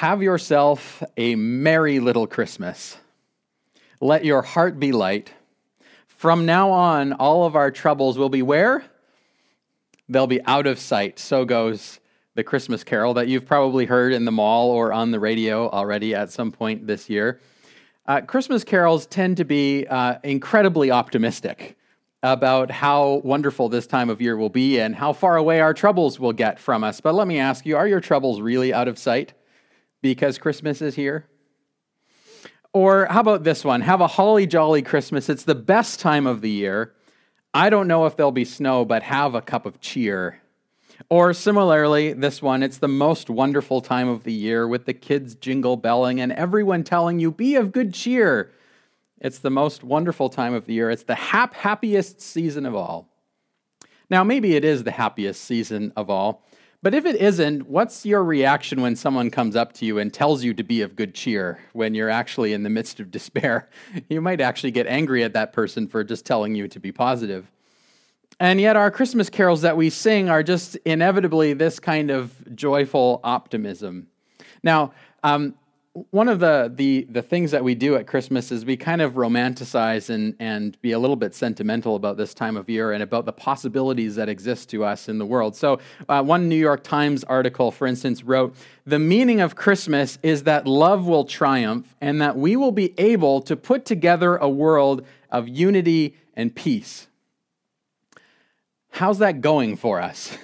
have yourself a merry little Christmas. Let your heart be light. From now on, all of our troubles will be where? They'll be out of sight. So goes the Christmas carol that you've probably heard in the mall or on the radio already at some point this year. Christmas carols tend to be incredibly optimistic about how wonderful this time of year will be and how far away our troubles will get from us. But let me ask you, are your troubles really out of sight because Christmas is here? Or how about this one? Have a holly jolly Christmas. It's the best time of the year. I don't know if there'll be snow, but have a cup of cheer. Or similarly, this one, it's the most wonderful time of the year with the kids jingle belling and everyone telling you, be of good cheer. It's the most wonderful time of the year. It's the happiest season of all. Now, maybe it is the happiest season of all, but if it isn't, what's your reaction when someone comes up to you and tells you to be of good cheer when you're actually in the midst of despair? You might actually get angry at that person for just telling you to be positive. And yet our Christmas carols that we sing are just inevitably this kind of joyful optimism. Now, one of the things that we do at Christmas is we kind of romanticize and be a little bit sentimental about this time of year and about the possibilities that exist to us in the world. So one New York Times article, for instance, wrote, "The meaning of Christmas is that love will triumph and that we will be able to put together a world of unity and peace." How's that going for us?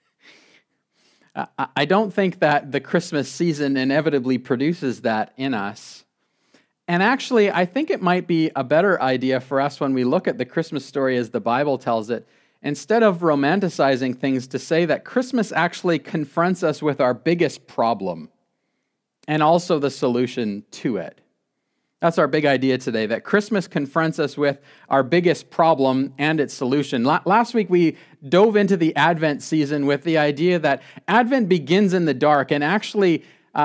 I don't think that the Christmas season inevitably produces that in us. And actually, I think it might be a better idea for us when we look at the Christmas story as the Bible tells it, instead of romanticizing things, to say that Christmas actually confronts us with our biggest problem and also the solution to it. That's our big idea today, that Christmas confronts us with our biggest problem and its solution. Last week, we dove into the Advent season with the idea that Advent begins in the dark and actually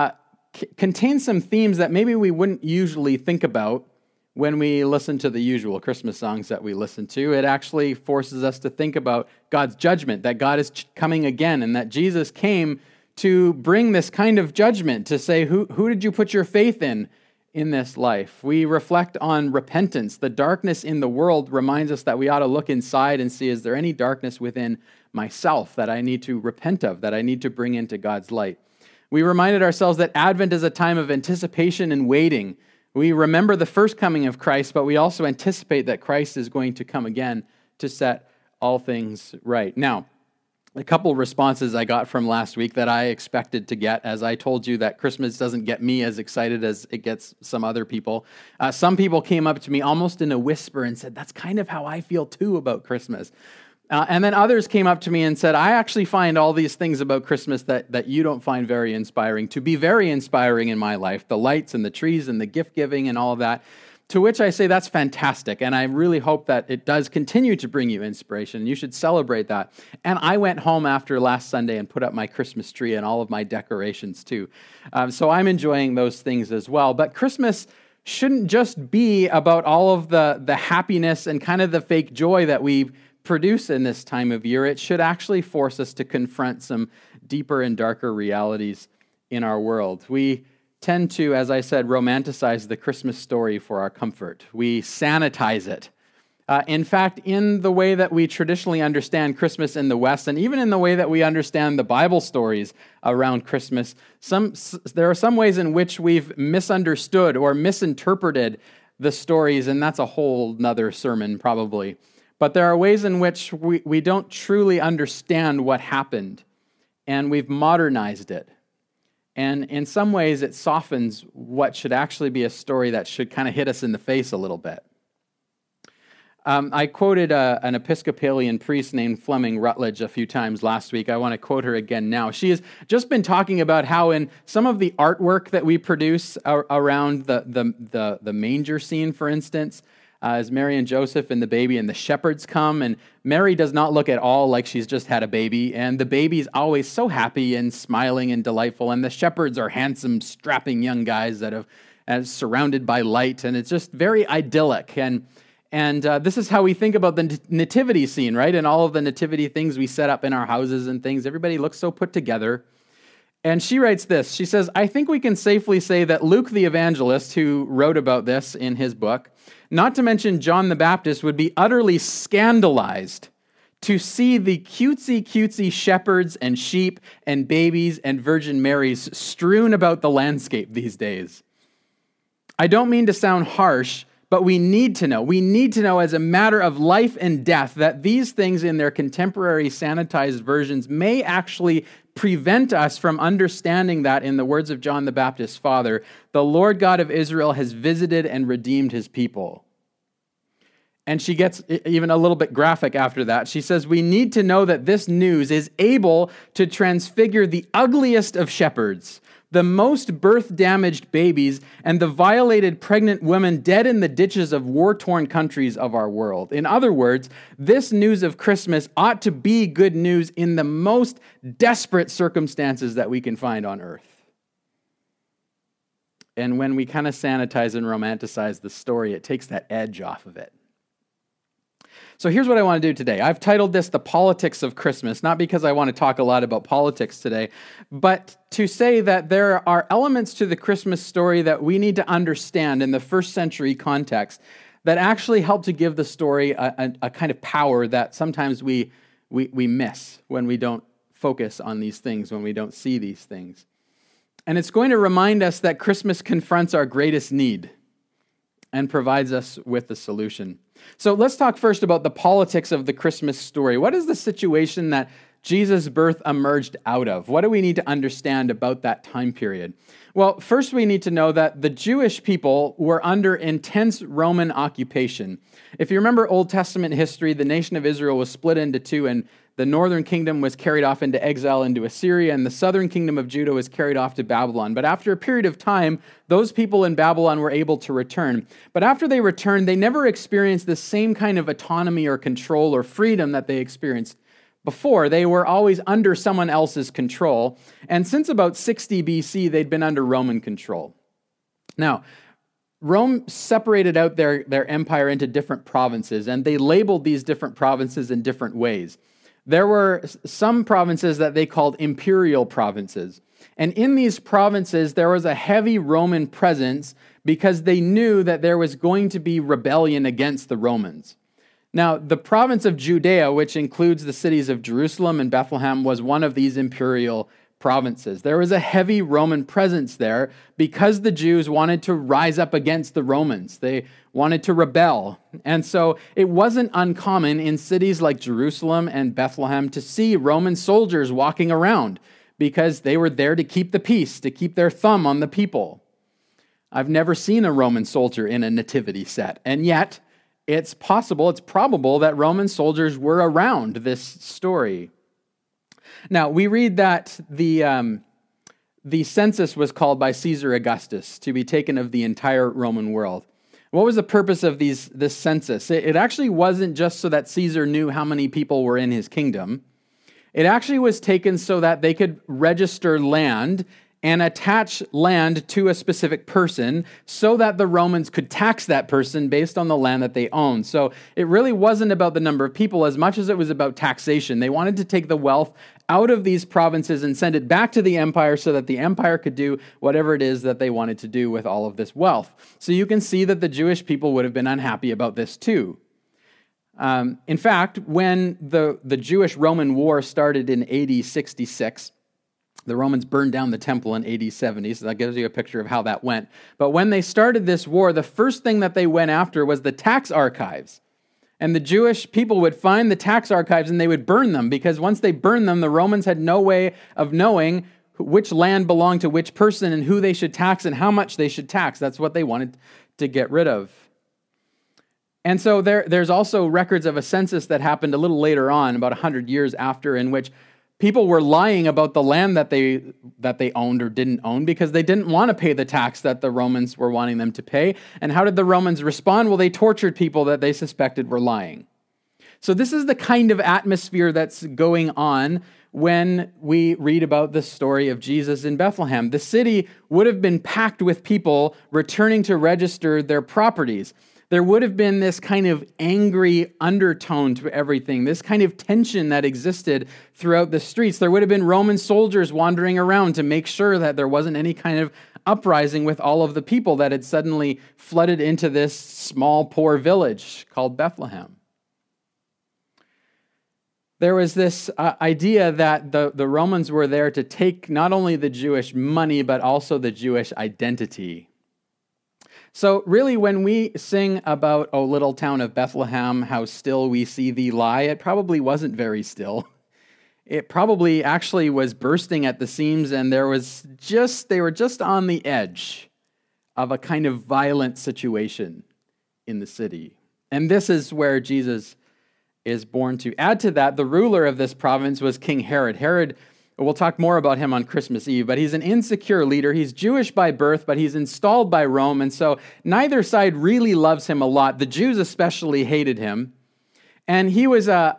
contains some themes that maybe we wouldn't usually think about when we listen to the usual Christmas songs that we listen to. It actually forces us to think about God's judgment, that God is coming again, and that Jesus came to bring this kind of judgment, to say, who did you put your faith in this life? We reflect on repentance. The darkness in the world reminds us that we ought to look inside and see, is there any darkness within myself that I need to repent of, that I need to bring into God's light? We reminded ourselves that Advent is a time of anticipation and waiting. We remember the first coming of Christ, but we also anticipate that Christ is going to come again to set all things right. Now, a couple responses I got from last week that I expected to get, as I told you that Christmas doesn't get me as excited as it gets some other people. Some people came up to me almost in a whisper and said, that's kind of how I feel too about Christmas. And then others came up to me and said, I actually find all these things about Christmas that you don't find very inspiring to be very inspiring in my life, the lights and the trees and the gift giving and all of that. To which I say, that's fantastic, and I really hope that it does continue to bring you inspiration. You should celebrate that. And I went home after last Sunday and put up my Christmas tree and all of my decorations too. So I'm enjoying those things as well. But Christmas shouldn't just be about all of the happiness and kind of the fake joy that we produce in this time of year. It should actually force us to confront some deeper and darker realities in our world. We tend to, as I said, romanticize the Christmas story for our comfort. We sanitize it. In fact, in the way that we traditionally understand Christmas in the West, and even in the way that we understand the Bible stories around Christmas, there are some ways in which we've misunderstood or misinterpreted the stories, and that's a whole nother sermon probably. But there are ways in which we don't truly understand what happened, and we've modernized it. And in some ways, it softens what should actually be a story that should kind of hit us in the face a little bit. I quoted an Episcopalian priest named Fleming Rutledge a few times last week. I want to quote her again now. She has just been talking about how in some of the artwork that we produce around the manger scene, for instance, as Mary and Joseph and the baby and the shepherds come, and Mary does not look at all like she's just had a baby, and the baby's always so happy and smiling and delightful, and the shepherds are handsome, strapping young guys that have surrounded by light, and it's just very idyllic. And this is how we think about the nativity scene, right? And all of the nativity things we set up in our houses and things. Everybody looks so put together. And she writes this. She says, I think we can safely say that Luke the evangelist, who wrote about this in his book, not to mention John the Baptist, would be utterly scandalized to see the cutesy shepherds and sheep and babies and Virgin Marys strewn about the landscape these days. I don't mean to sound harsh, but we need to know. We need to know as a matter of life and death that these things in their contemporary sanitized versions may actually prevent us from understanding that, in the words of John the Baptist's father, the Lord God of Israel has visited and redeemed his people. And she gets even a little bit graphic after that. She says, we need to know that this news is able to transfigure the ugliest of shepherds, the most birth-damaged babies, and the violated pregnant women dead in the ditches of war-torn countries of our world. In other words, this news of Christmas ought to be good news in the most desperate circumstances that we can find on earth. And when we kind of sanitize and romanticize the story, it takes that edge off of it. So here's what I want to do today. I've titled this The Politics of Christmas, not because I want to talk a lot about politics today, but to say that there are elements to the Christmas story that we need to understand in the first century context that actually help to give the story a kind of power that sometimes we miss when we don't focus on these things, when we don't see these things. And it's going to remind us that Christmas confronts our greatest need and provides us with the solution. So let's talk first about the politics of the Christmas story. What is the situation that Jesus' birth emerged out of? What do we need to understand about that time period? Well, first we need to know that the Jewish people were under intense Roman occupation. If you remember Old Testament history, the nation of Israel was split into two, and the northern kingdom was carried off into exile into Assyria, and the southern kingdom of Judah was carried off to Babylon. But after a period of time, those people in Babylon were able to return. But after they returned, they never experienced the same kind of autonomy or control or freedom that they experienced before. They were always under someone else's control. And since about 60 BC, they'd been under Roman control. Now, Rome separated out their empire into different provinces, and they labeled these different provinces in different ways. There were some provinces that they called imperial provinces. And in these provinces, there was a heavy Roman presence because they knew that there was going to be rebellion against the Romans. Now, the province of Judea, which includes the cities of Jerusalem and Bethlehem, was one of these imperial provinces. There was a heavy Roman presence there because the Jews wanted to rise up against the Romans. They wanted to rebel. And so it wasn't uncommon in cities like Jerusalem and Bethlehem to see Roman soldiers walking around because they were there to keep the peace, to keep their thumb on the people. I've never seen a Roman soldier in a nativity set, and yet it's possible, it's probable that Roman soldiers were around this story. Now, we read that the census was called by Caesar Augustus to be taken of the entire Roman world. What was the purpose of this census? It actually wasn't just so that Caesar knew how many people were in his kingdom. It actually was taken so that they could register land and attach land to a specific person so that the Romans could tax that person based on the land that they owned. So it really wasn't about the number of people as much as it was about taxation. They wanted to take the wealth out of these provinces and send it back to the empire so that the empire could do whatever it is that they wanted to do with all of this wealth. So you can see that the Jewish people would have been unhappy about this too. In fact, when the Jewish-Roman War started in AD 66, the Romans burned down the temple in AD 70, so that gives you a picture of how that went. But when they started this war, the first thing that they went after was the tax archives. And the Jewish people would find the tax archives and they would burn them, because once they burned them, the Romans had no way of knowing which land belonged to which person and who they should tax and how much they should tax. That's what they wanted to get rid of. And so there's also records of a census that happened a little later on, about 100 years after, in which people were lying about the land that they owned or didn't own because they didn't want to pay the tax that the Romans were wanting them to pay. And how did the Romans respond? Well, they tortured people that they suspected were lying. So this is the kind of atmosphere that's going on when we read about the story of Jesus in Bethlehem. The city would have been packed with people returning to register their properties. there would have been this kind of angry undertone to everything, this kind of tension that existed throughout the streets. There would have been Roman soldiers wandering around to make sure that there wasn't any kind of uprising with all of the people that had suddenly flooded into this small, poor village called Bethlehem. There was this idea that the Romans were there to take not only the Jewish money, but also the Jewish identity. So really, when we sing about, "O little town of Bethlehem, how still we see thee lie," it probably wasn't very still. It probably actually was bursting at the seams, and they were just on the edge of a kind of violent situation in the city. And this is where Jesus is born to. Add to that, the ruler of this province was King Herod. Herod, we'll talk more about him on Christmas Eve, but he's an insecure leader. He's Jewish by birth, but he's installed by Rome, and so neither side really loves him a lot. The Jews especially hated him, and he was a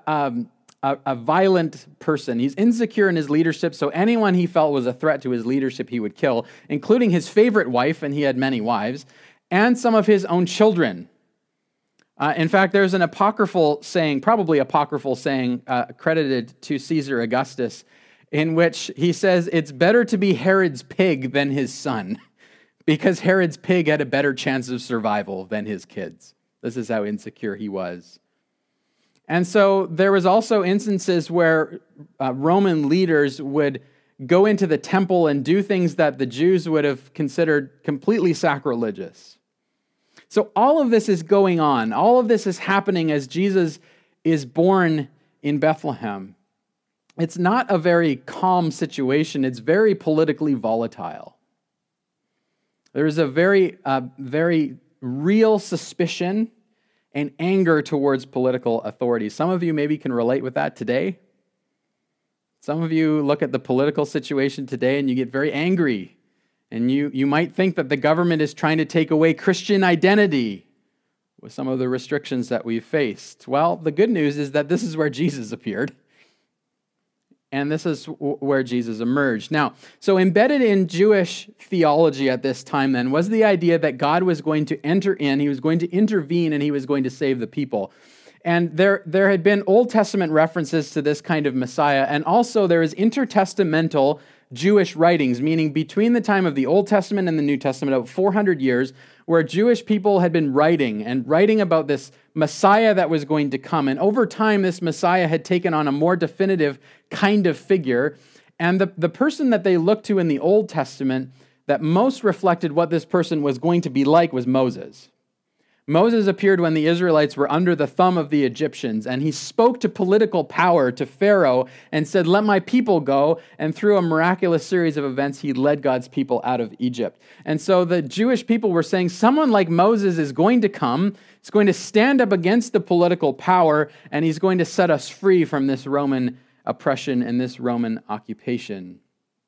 violent person. He's insecure in his leadership, so anyone he felt was a threat to his leadership he would kill, including his favorite wife, and he had many wives, and some of his own children. In fact, there's an apocryphal saying, probably apocryphal saying, credited to Caesar Augustus, in which he says, it's better to be Herod's pig than his son, because Herod's pig had a better chance of survival than his kids. This is how insecure he was. And so there was also instances where Roman leaders would go into the temple and do things that the Jews would have considered completely sacrilegious. So all of this is going on. All of this is happening as Jesus is born in Bethlehem. It's not a very calm situation. It's very politically volatile. There is a very real suspicion and anger towards political authorities. Some of you maybe can relate with that today. Some of you look at the political situation today and you get very angry. And you might think that the government is trying to take away Christian identity with some of the restrictions that we've faced. Well, the good news is that this is where Jesus appeared. And this is where Jesus emerged. Now, so embedded in Jewish theology at this time then was the idea that God was going to enter in, he was going to intervene, and he was going to save the people. And there had been Old Testament references to this kind of Messiah, and also there is intertestamental Jewish writings, meaning between the time of the Old Testament and the New Testament, about 400 years, where Jewish people had been writing about this Messiah that was going to come. And over time, this Messiah had taken on a more definitive kind of figure. And the person that they looked to in the Old Testament that most reflected what this person was going to be like was Moses. Moses appeared when the Israelites were under the thumb of the Egyptians, and he spoke to political power, to Pharaoh, and said, "Let my people go." And through a miraculous series of events, he led God's people out of Egypt. And so the Jewish people were saying, someone like Moses is going to come, he's going to stand up against the political power, and he's going to set us free from this Roman oppression and this Roman occupation.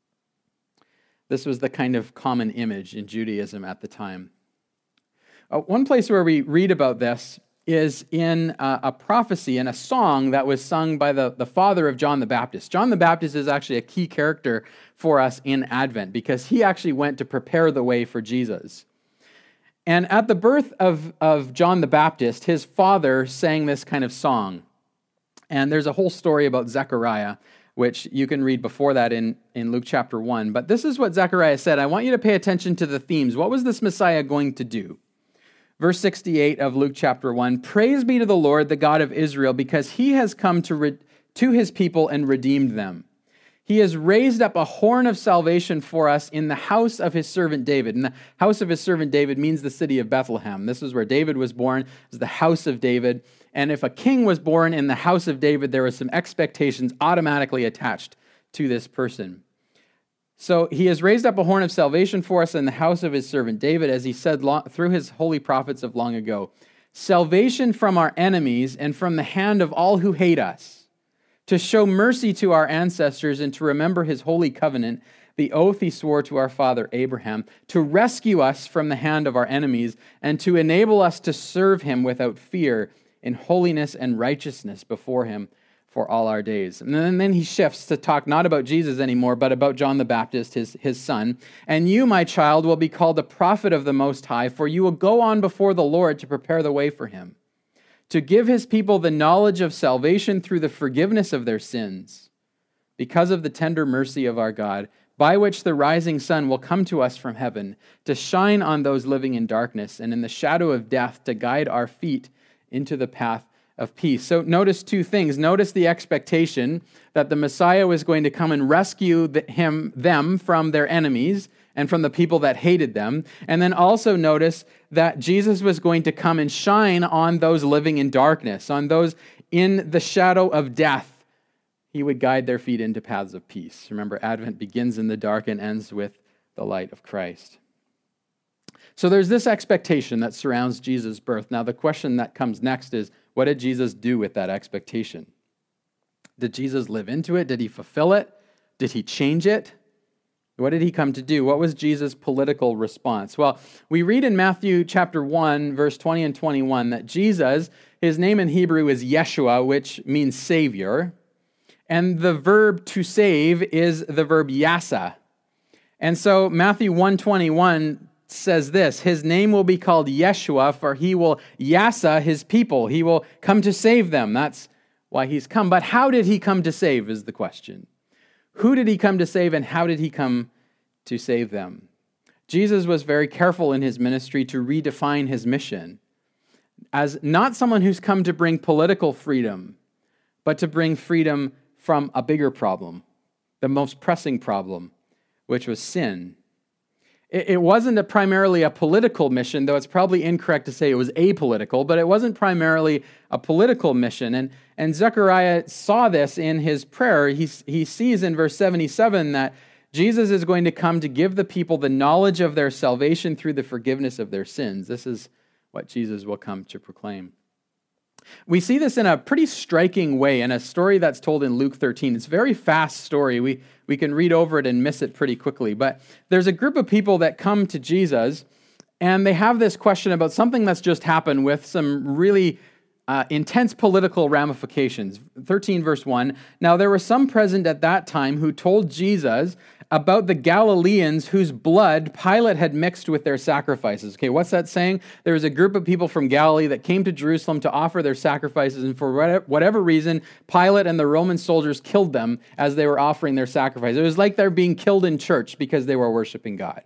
This was the kind of common image in Judaism at the time. One place where we read about this is in a prophecy and a song that was sung by the father of John the Baptist. John the Baptist is actually a key character for us in Advent because he actually went to prepare the way for Jesus. And at the birth of John the Baptist, his father sang this kind of song. And there's a whole story about Zechariah, which you can read before that in Luke chapter 1. But this is what Zechariah said. I want you to pay attention to the themes. What was this Messiah going to do? Verse 68 of Luke chapter 1, "Praise be to the Lord, the God of Israel, because he has come to his people and redeemed them. He has raised up a horn of salvation for us in the house of his servant David." And the house of his servant David means the city of Bethlehem. This is where David was born. It was the house of David. And if a king was born in the house of David, there were some expectations automatically attached to this person. So he has raised up a horn of salvation for us in the house of his servant David, as he said through his holy prophets of long ago. Salvation from our enemies and from the hand of all who hate us, to show mercy to our ancestors and to remember his holy covenant, the oath he swore to our father Abraham, to rescue us from the hand of our enemies and to enable us to serve him without fear in holiness and righteousness before him. for all our days. And then he shifts to talk not about Jesus anymore, but about John the Baptist, his son. And you, my child, will be called a prophet of the Most High, for you will go on before the Lord to prepare the way for him, to give his people the knowledge of salvation through the forgiveness of their sins, because of the tender mercy of our God, by which the rising sun will come to us from heaven, to shine on those living in darkness and in the shadow of death, to guide our feet into the path of peace. So notice two things. Notice the expectation that the Messiah was going to come and rescue them from their enemies and from the people that hated them. And then also notice that Jesus was going to come and shine on those living in darkness, on those in the shadow of death. He would guide their feet into paths of peace. Remember, Advent begins in the dark and ends with the light of Christ. So there's this expectation that surrounds Jesus' birth. Now, the question that comes next is, what did Jesus do with that expectation? Did Jesus live into it? Did he fulfill it? Did he change it? What did he come to do? What was Jesus' political response? Well, we read in Matthew chapter 1, verse 20 and 21, that Jesus, his name in Hebrew is Yeshua, which means Savior. And the verb to save is the verb yasa. And so Matthew 1:21 says this, his name will be called Yeshua, for he will yasa his people. He will come to save them. That's why he's come. But how did he come to save is the question. Who did he come to save, and how did he come to save them? Jesus was very careful in his ministry to redefine his mission as not someone who's come to bring political freedom, but to bring freedom from a bigger problem, the most pressing problem, which was sin. It wasn't primarily a political mission, though it's probably incorrect to say it was apolitical, but it wasn't primarily a political mission. And Zechariah saw this in his prayer. He sees in verse 77 that Jesus is going to come to give the people the knowledge of their salvation through the forgiveness of their sins. This is what Jesus will come to proclaim. We see this in a pretty striking way in a story that's told in Luke 13. It's a very fast story. We can read over it and miss it pretty quickly. But there's a group of people that come to Jesus, and they have this question about something that's just happened with some really intense political ramifications. 13 verse 1, now there were some present at that time who told Jesus about the Galileans whose blood Pilate had mixed with their sacrifices. Okay, what's that saying? There was a group of people from Galilee that came to Jerusalem to offer their sacrifices, and for whatever reason, Pilate and the Roman soldiers killed them as they were offering their sacrifice. It was like they're being killed in church because they were worshiping God.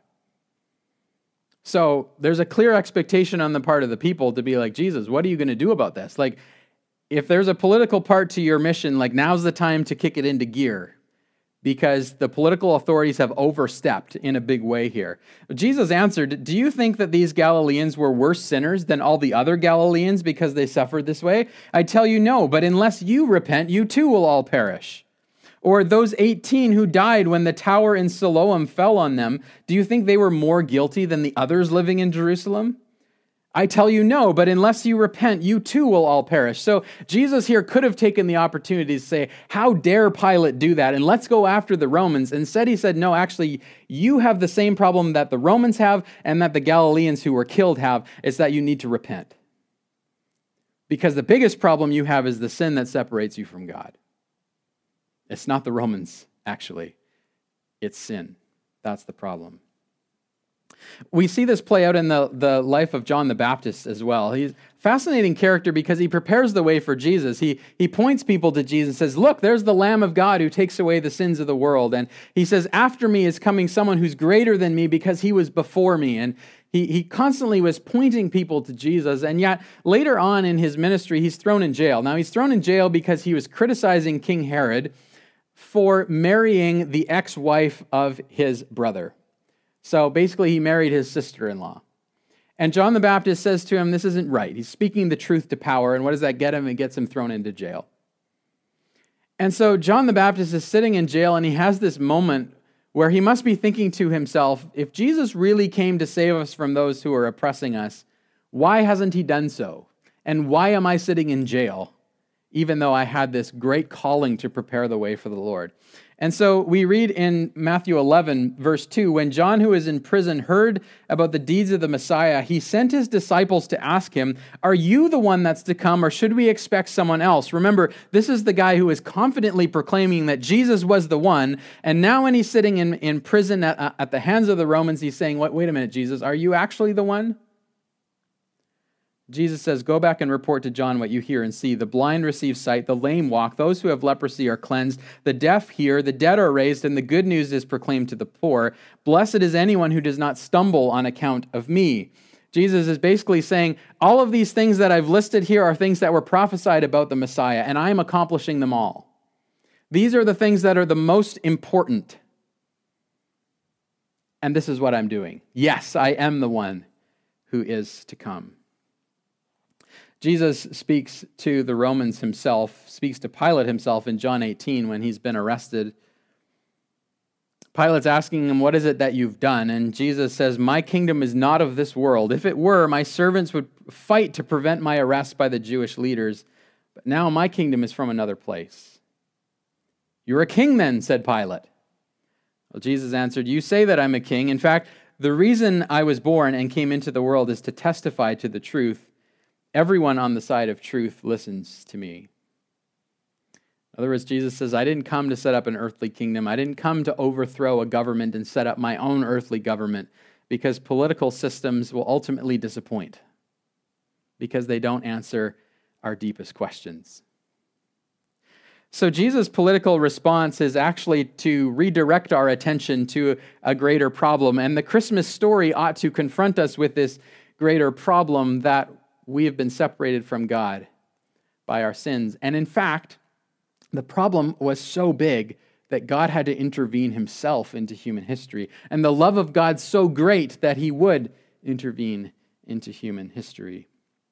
So there's a clear expectation on the part of the people to be like, Jesus, what are you going to do about this? Like, if there's a political part to your mission, like now's the time to kick it into gear, because the political authorities have overstepped in a big way here. Jesus answered, do you think that these Galileans were worse sinners than all the other Galileans because they suffered this way? I tell you no, but unless you repent, you too will all perish. Or those 18 who died when the tower in Siloam fell on them, do you think they were more guilty than the others living in Jerusalem? I tell you no, but unless you repent, you too will all perish. So Jesus here could have taken the opportunity to say, how dare Pilate do that? And let's go after the Romans. Instead, he said, no, actually, you have the same problem that the Romans have and that the Galileans who were killed have. It's that you need to repent. Because the biggest problem you have is the sin that separates you from God. It's not the Romans, actually. It's sin. That's the problem. We see this play out in the life of John the Baptist as well. He's a fascinating character because he prepares the way for Jesus. He points people to Jesus and says, look, there's the Lamb of God who takes away the sins of the world. And he says, after me is coming someone who's greater than me because he was before me. And he constantly was pointing people to Jesus. And yet later on in his ministry, he's thrown in jail. Now he's thrown in jail because he was criticizing King Herod for marrying the ex-wife of his brother. So basically, he married his sister-in-law. And John the Baptist says to him, this isn't right. He's speaking the truth to power. And what does that get him? It gets him thrown into jail. And so John the Baptist is sitting in jail, and he has this moment where he must be thinking to himself, if Jesus really came to save us from those who are oppressing us, why hasn't he done so? And why am I sitting in jail, even though I had this great calling to prepare the way for the Lord? And so we read in Matthew 11, verse 2, when John, who is in prison, heard about the deeds of the Messiah, he sent his disciples to ask him, "Are you the one that's to come, or should we expect someone else?" Remember, this is the guy who is confidently proclaiming that Jesus was the one, and now when he's sitting in prison at the hands of the Romans, he's saying, wait a minute, Jesus, are you actually the one? Jesus says, "Go back and report to John what you hear and see. The blind receive sight, the lame walk, those who have leprosy are cleansed, the deaf hear, the dead are raised, and the good news is proclaimed to the poor. Blessed is anyone who does not stumble on account of me." Jesus is basically saying, all of these things that I've listed here are things that were prophesied about the Messiah, and I am accomplishing them all. These are the things that are the most important. And this is what I'm doing. Yes, I am the one who is to come. Jesus speaks to the Romans himself, speaks to Pilate himself in John 18 when he's been arrested. Pilate's asking him, "What is it that you've done?" And Jesus says, "My kingdom is not of this world. If it were, my servants would fight to prevent my arrest by the Jewish leaders. But now my kingdom is from another place." "You're a king then," said Pilate. Well, Jesus answered, "You say that I'm a king. In fact, the reason I was born and came into the world is to testify to the truth. Everyone on the side of truth listens to me." In other words, Jesus says, I didn't come to set up an earthly kingdom. I didn't come to overthrow a government and set up my own earthly government, because political systems will ultimately disappoint because they don't answer our deepest questions. So Jesus' political response is actually to redirect our attention to a greater problem. And the Christmas story ought to confront us with this greater problem, that we have been separated from God by our sins. And in fact, the problem was so big that God had to intervene himself into human history. And the love of God so great that he would intervene into human history.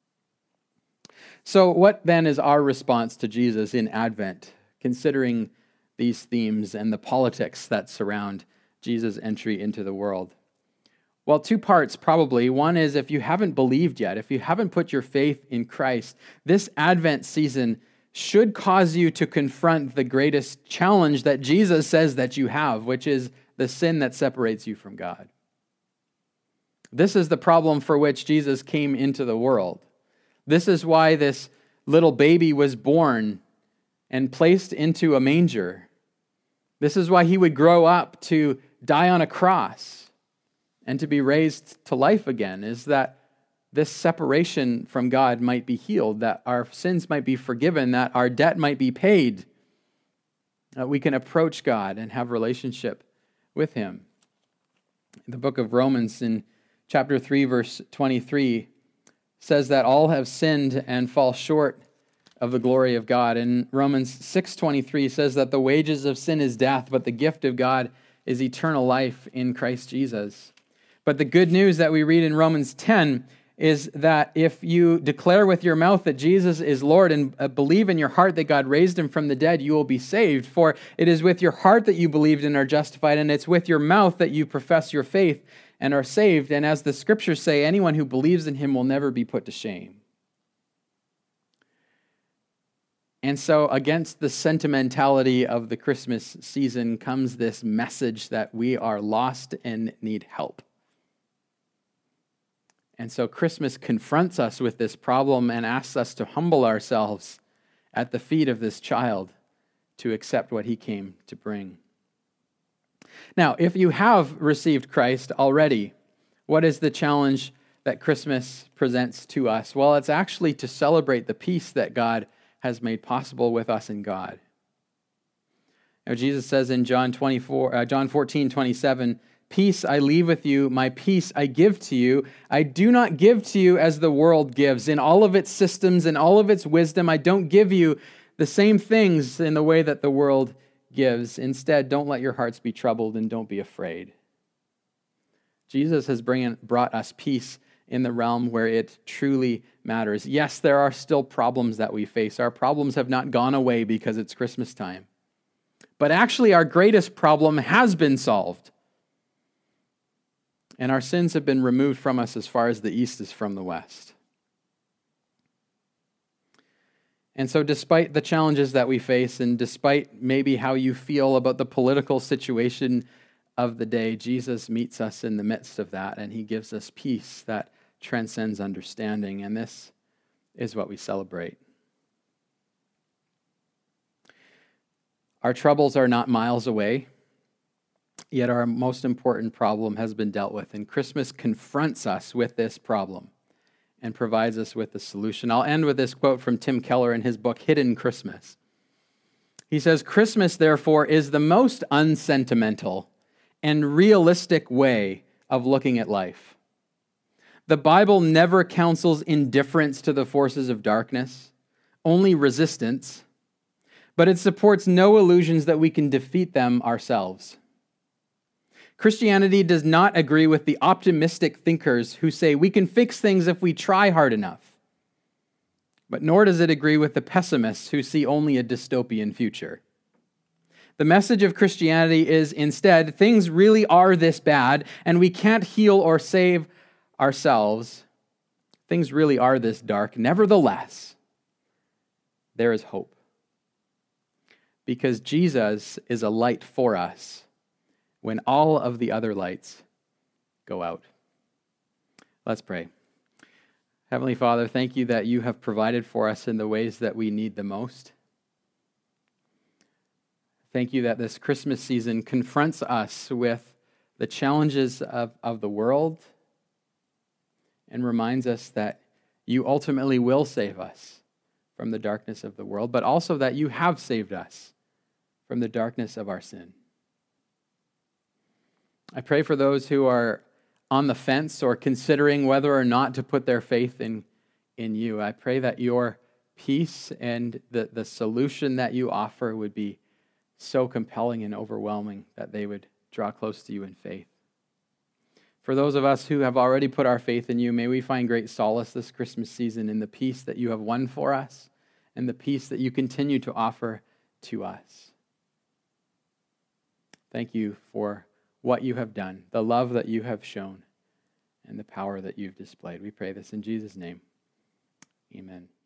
So what then is our response to Jesus in Advent, considering these themes and the politics that surround Jesus' entry into the world? Well, two parts probably. One is, if you haven't believed yet, if you haven't put your faith in Christ, this Advent season should cause you to confront the greatest challenge that Jesus says that you have, which is the sin that separates you from God. This is the problem for which Jesus came into the world. This is why this little baby was born and placed into a manger. This is why he would grow up to die on a cross and to be raised to life again, is that this separation from God might be healed, that our sins might be forgiven, that our debt might be paid, that we can approach God and have relationship with him. The book of Romans in chapter 3, verse 23 says that all have sinned and fall short of the glory of God. And Romans 6:23 says that the wages of sin is death, but the gift of God is eternal life in Christ Jesus. But the good news that we read in Romans 10 is that if you declare with your mouth that Jesus is Lord and believe in your heart that God raised him from the dead, you will be saved. For it is with your heart that you believed and are justified, and it's with your mouth that you profess your faith and are saved. And as the scriptures say, anyone who believes in him will never be put to shame. And so against the sentimentality of the Christmas season comes this message that we are lost and need help. And so Christmas confronts us with this problem and asks us to humble ourselves at the feet of this child to accept what he came to bring. Now, if you have received Christ already, what is the challenge that Christmas presents to us? Well, it's actually to celebrate the peace that God has made possible with us in God. Now, Jesus says in John 14:27, "Peace I leave with you, my peace I give to you. I do not give to you as the world gives. In all of its systems and all of its wisdom, I don't give you the same things in the way that the world gives. Instead, don't let your hearts be troubled and don't be afraid." Jesus has brought us peace in the realm where it truly matters. Yes, there are still problems that we face. Our problems have not gone away because it's Christmas time. But actually, our greatest problem has been solved. And our sins have been removed from us as far as the east is from the west. And so despite the challenges that we face, and despite maybe how you feel about the political situation of the day, Jesus meets us in the midst of that, and he gives us peace that transcends understanding. And this is what we celebrate. Our troubles are not miles away, yet our most important problem has been dealt with. And Christmas confronts us with this problem and provides us with a solution. I'll end with this quote from Tim Keller in his book, Hidden Christmas. He says, "Christmas, therefore, is the most unsentimental and realistic way of looking at life. The Bible never counsels indifference to the forces of darkness, only resistance, but it supports no illusions that we can defeat them ourselves. Christianity does not agree with the optimistic thinkers who say we can fix things if we try hard enough. But nor does it agree with the pessimists who see only a dystopian future. The message of Christianity is instead, things really are this bad, and we can't heal or save ourselves. Things really are this dark. Nevertheless, there is hope. Because Jesus is a light for us when all of the other lights go out." Let's pray. Heavenly Father, thank you that you have provided for us in the ways that we need the most. Thank you that this Christmas season confronts us with the challenges of the world and reminds us that you ultimately will save us from the darkness of the world, but also that you have saved us from the darkness of our sin. I pray for those who are on the fence or considering whether or not to put their faith in you. I pray that your peace and the solution that you offer would be so compelling and overwhelming that they would draw close to you in faith. For those of us who have already put our faith in you, may we find great solace this Christmas season in the peace that you have won for us and the peace that you continue to offer to us. Thank you for what you have done, the love that you have shown, and the power that you've displayed. We pray this in Jesus' name. Amen.